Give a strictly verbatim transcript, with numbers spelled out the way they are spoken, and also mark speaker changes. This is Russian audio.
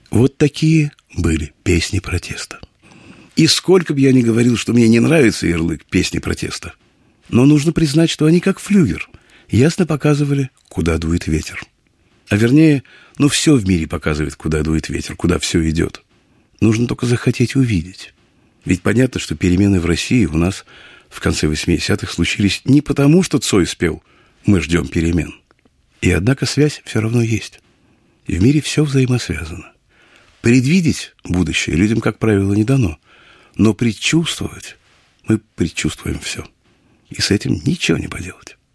Speaker 1: Вот такие были песни протеста. И сколько бы я ни говорил, что мне не нравится ярлык «песни протеста», но нужно признать, что они, как флюгер, ясно показывали, куда дует ветер. А вернее, ну все в мире показывает, куда дует ветер, куда все идет. Нужно только захотеть увидеть. Ведь понятно, что перемены в России у нас в конце восьмидесятых случились не потому, что Цой спел «Мы ждем перемен». И однако связь все равно есть. И в мире все взаимосвязано. Предвидеть будущее людям, как правило, не дано. Но предчувствовать мы предчувствуем все. И с этим ничего не поделать.